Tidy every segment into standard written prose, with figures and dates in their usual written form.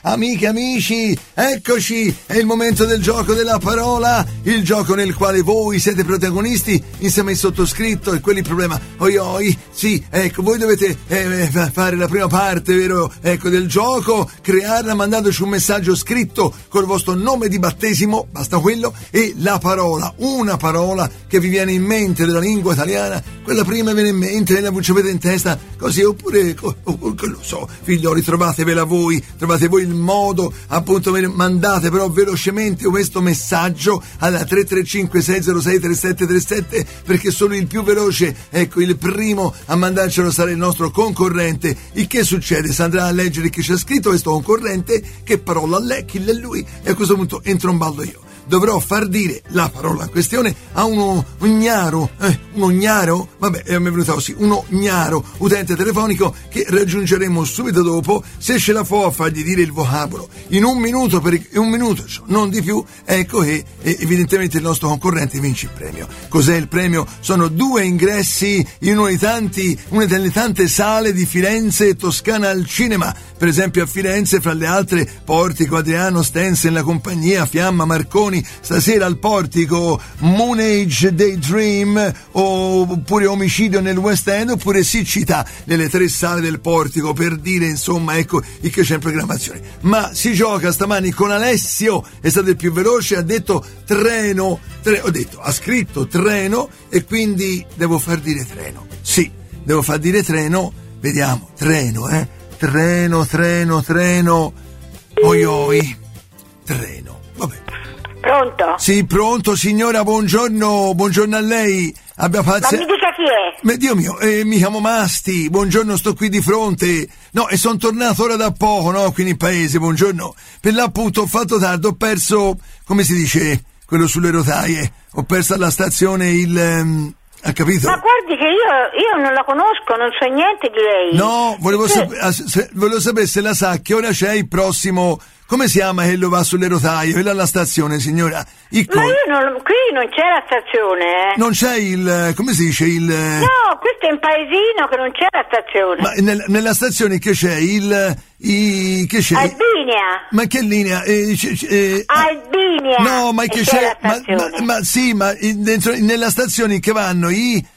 amiche, amici, eccoci, è il momento del gioco della parola, il gioco nel quale voi siete protagonisti insieme al sottoscritto e quelli problema, sì, ecco, voi dovete fare la prima parte, vero, ecco, del gioco, crearla mandandoci un messaggio scritto col vostro nome di battesimo, basta quello, e la parola, una parola che vi viene in mente della lingua italiana, quella prima viene in mente, la ci avete in testa, così, oppure, che lo so, figlioli, trovate voi il modo, appunto, mandate però velocemente questo messaggio alla 335-606-3737, perché solo il più veloce, ecco, il primo a mandarcelo sarà il nostro concorrente. Il che succede? Si andrà a leggere che c'è scritto questo concorrente, che parola chi è lui, e a questo punto entro in ballo io. Dovrò far dire la parola in questione a uno ignaro, vabbè, mi è venuto così, uno ignaro utente telefonico che raggiungeremo subito dopo, se ce la fa a fargli dire il vocabolo in un minuto, non di più, ecco, e evidentemente il nostro concorrente vince il premio. Cos'è il premio? Sono 2 ingressi in una delle tante sale di Firenze e Toscana al cinema, per esempio a Firenze, fra le altre, Portico, Adriano, Stensen, La Compagnia, Fiamma, Marconi. Stasera al Portico Moon Age Daydream, oppure Omicidio nel West End, oppure Siccità nelle 3 sale del Portico, per dire, insomma, ecco il che c'è in programmazione. Ma si gioca stamani con Alessio, è stato il più veloce, ha detto treno, ha scritto treno, e quindi devo far dire treno. Sì, devo far dire treno, vediamo, treno, treno, treno, vabbè. Pronto? Sì, pronto, signora, buongiorno a lei. Abbia pazienza. Ma mi dica chi è? Ma Dio mio, mi chiamo Masti, buongiorno, sto qui di fronte. No, e sono tornato ora da poco, no, qui in paese, buongiorno. Per l'appunto ho fatto tardi, ho perso, come si dice, quello sulle rotaie. Ho perso alla stazione ha capito? Ma guardi che io non la conosco, non so niente di lei. No, volevo sapere se la sa che ora c'è il prossimo. Come si chiama quello va sulle rotaie? Quella alla stazione, signora? Ma qui non c'è la stazione, Non c'è come si dice No, questo è un paesino che non c'è la stazione. Ma nella stazione che c'è che c'è? Albinia. Ma che linea? Albinia. No, ma che c'è? La stazione. Ma sì, ma dentro nella stazione che vanno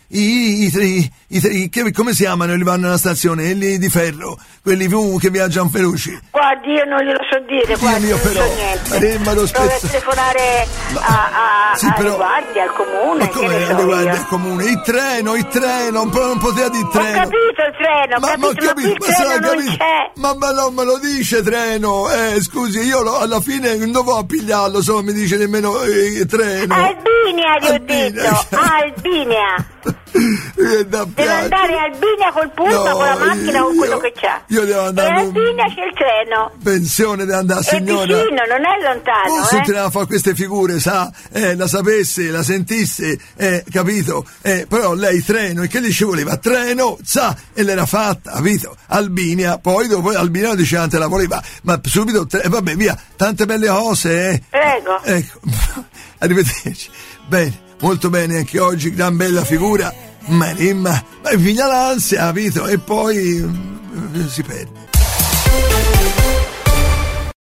come si chiamano? Li vanno alla stazione, quelli di ferro, quelli che viaggiano veloci. Guardi, io non glielo so dire, guardi, non so niente. Dovrei telefonare alle guardie, al comune. Ma come alle guardie, al comune? Il treno, non poteva dire treno. Ho capito il treno, ma il treno non c'è. Ma non me lo dice treno, scusi, io alla fine non dovevo pigliarlo, se non mi dice nemmeno treno. Albinia, gli ho detto, Albinia. Deve andare a Albinia col pullman, con la macchina, con quello che c'ha. Io devo andare. E a Albinia c'è il treno. Pensione deve andare, signora. È vicino, non è lontano. Se teneva a fare queste figure, sa, la sapesse, la sentisse, capito? Però lei treno, e che gli ci voleva? Treno, sa, e l'era fatta, capito? Albinia, poi dopo Albinia dice anche la voleva, ma subito, vabbè, via, tante belle cose, Prego. Ecco, arrivederci. Bene. Molto bene anche oggi, gran bella figura, ma figlia l'ansia, capito? E poi si perde.